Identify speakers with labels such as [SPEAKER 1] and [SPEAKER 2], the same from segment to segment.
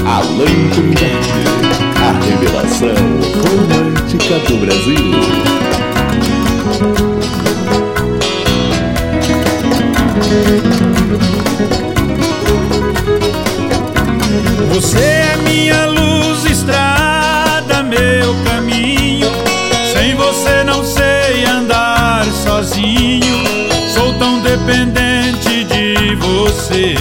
[SPEAKER 1] Allan Trindade, a revelação romântica do Brasil.
[SPEAKER 2] Você é minha luz, estrada, meu caminho. Sem você não sei andar sozinho. Sou tão dependente de você.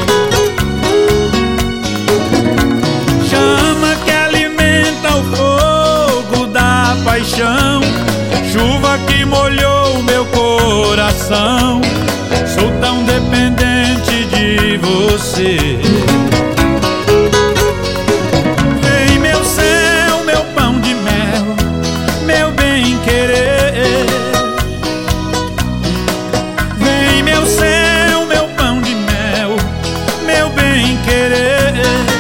[SPEAKER 2] Chama que alimenta o fogo da paixão, chuva que molhou meu coração. Sou tão dependente de você. Vem meu céu, meu pão de mel, meu bem-querer. Vem meu céu, meu pão de mel, meu bem-querer.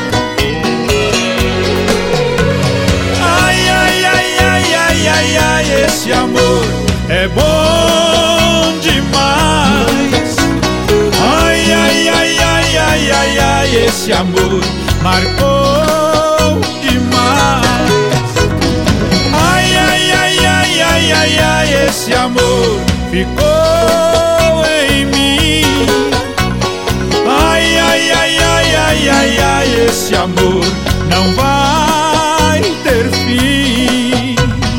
[SPEAKER 2] Ai, ai, ai, ai, ai, ai, ai, esse amor é bom demais. Ai, ai, ai, ai, ai, ai, ai, esse amor marcou demais. Ai, ai, ai, ai, ai, ai, ai, esse amor ficou em mim. Ai, ai, ai, ai, ai, ai, ai, esse amor não vai ter fim.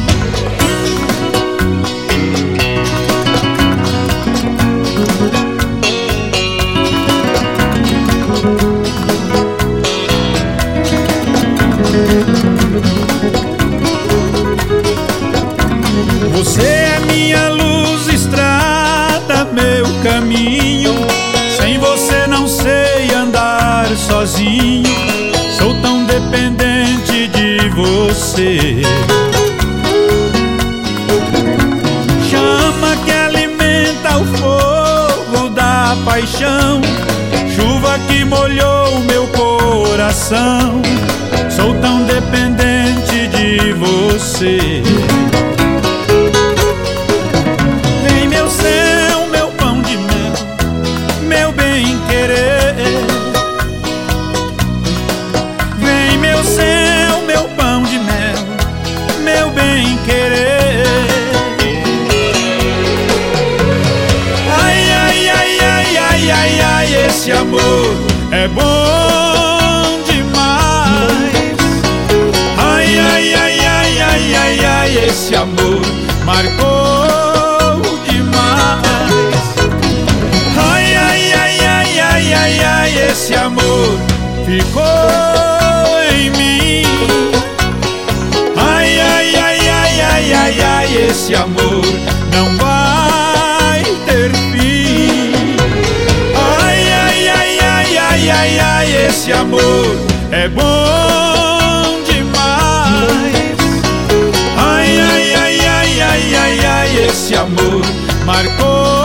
[SPEAKER 2] Você é minha luz, estrada, meu caminho. Sem você não sei andar sozinho. Sou tão dependente de você. Chama que alimenta o fogo da paixão, chuva que molhou meu coração. Sou tão dependente de você. Vem meu céu, meu pão de mel, meu bem-querer. Vem meu céu, meu pão de mel, meu bem-querer. Ai, ai, ai, ai, ai, ai, ai, esse amor é bom demais. Ai, ai, ai, ai, ai, ai, ai, esse amor marcou demais. Ai, ai, ai, ai, ai, ai, ai, esse amor ficou em mim. Ai, ai, ai, ai, ai, ai, ai, esse amor não vai ter fim. Ai, ai, ai, ai, ai, ai, ai, esse amor é bom demais. Ai, ai, ai, ai, ai, ai, ai, esse amor marcou